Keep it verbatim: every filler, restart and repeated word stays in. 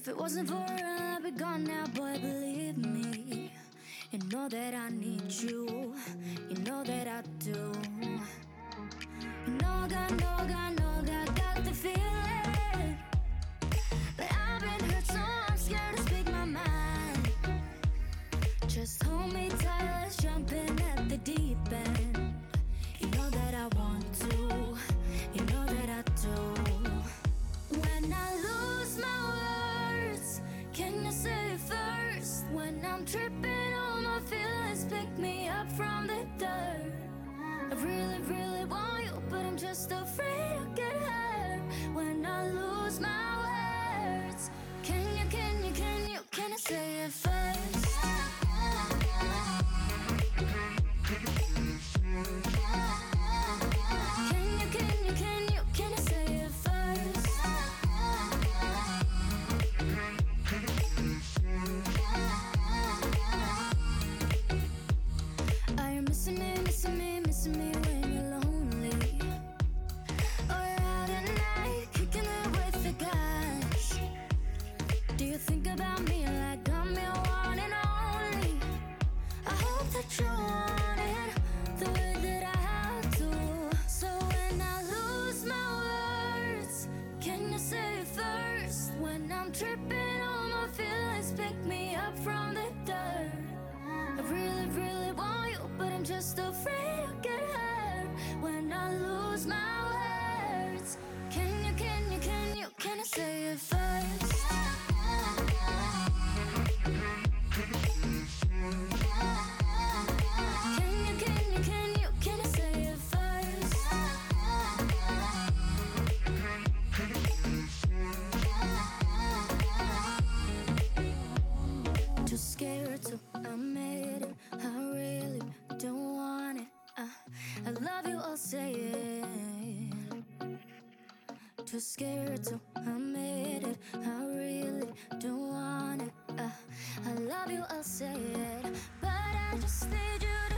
If it wasn't for her, I'd be gone now, boy, believe me. You know that I need you, you know that I do. You know I got, know I got, know I got, got the feeling. But I've been hurt, so I'm scared to speak my mind. Just hold me tight, let's jump in at the deep end. You know that I want to, you know that I do. When I lose my words, can you say it first? When I'm tripping, all my feelings pick me up from the dirt. I really, really want you, but I'm just afraid I'll get hurt. When I lose my words, can you, can you, can you, can you say it first? Can you, can you, can you, can you say it first? Are you missing me, missing me, missing me when you're lonely? Or you're out at night, kicking it with the guys? Do you think about me like I'm your one and only? I hope that you want it the way that I have to. So when I lose my words, can you say it first? When I'm tripping, all my feelings pick me up from the dirt. I really, really want you, but I'm just afraid I'll get hurt. When I lose my words, can you, can you, can you, can you say it first? Can you, can you, can you, can you say it first? Too scared to admit it, I really don't want it. uh, I love you, I'll say it. Too scared to admit it, I really don't want it. uh, I love you, I'll say it. But I just need you to